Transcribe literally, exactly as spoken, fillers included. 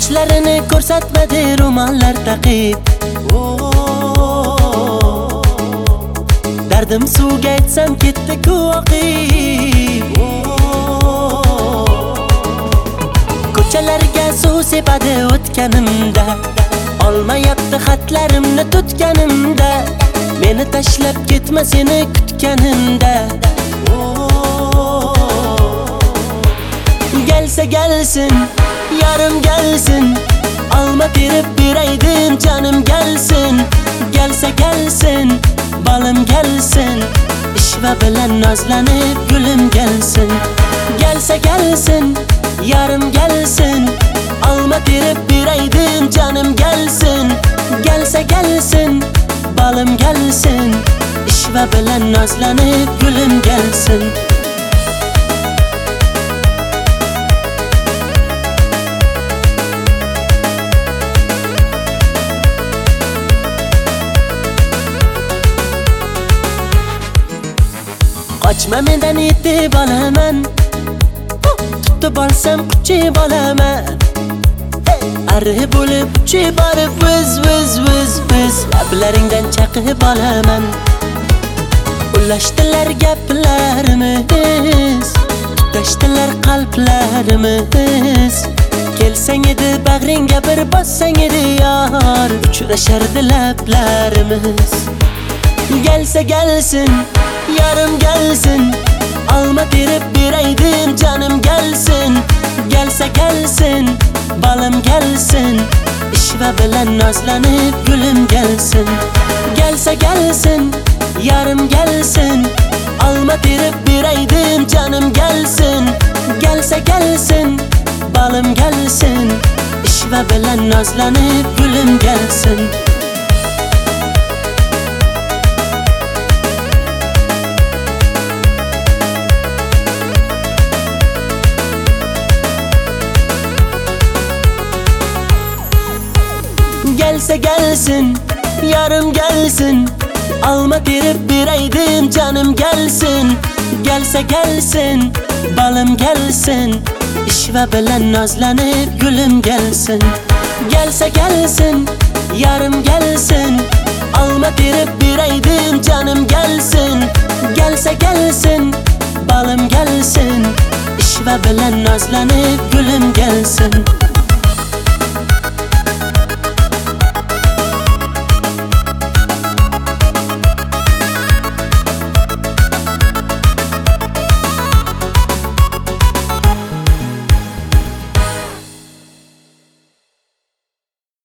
Sochlarini ko'rsatmadi ro'mollar taqib. Dardim suvga aytsam ketdi ku oqib. Ko'chalarga suv sepadi o'tganimda, olmayapti xatlarimni tutganimda, meni tashlab ketma seni kutganimda. Gelsa gelsin, yarım gelsin, alma terib beraydim canım gelsin. Gelsa gelsin, balım gelsin, ishva bilan nozlanib gulüm gelsin. Gelsa gelsin, yarım gelsin, alma terib beraydim canım gelsin. Gelsa gelsin, balım gelsin, ishva bilan nozlanib gulüm gelsin. Qochma mendan yetib olaman, tutib olsam quchib olaman. Arri bo'lib uchib borib viz viz viz viz lablaringdan chaqib olaman. Ulashdilar gaplarimiz, tutashdilar qalblarimiz. Kelsang edi bag'ringga bir bossang edi yor, uchrashardi lablarimiz. Gelsa gelsin, yarım gelsin, alma terib beraydim canım gelsin. Gelsa gelsin, balım gelsin, ishva bilan nozlanib gulüm gelsin. Gelsa gelsin, yarım gelsin, alma terib beraydim canım gelsin. Gelsa gelsin, balım gelsin, ishva bilan nozlanib gulüm gelsin. Gelsa gelsin, yarım gelsin, alma terib beraydim canım gelsin. Gelsa gelsin, balım gelsin, ishva bilan nozlanib gulüm gelsin. Gelsa gelsin, yarım gelsin, alma terib beraydim canım gelsin. Gelsa gelsin, balım gelsin, ishva bilan nozlanib gulüm gelsin.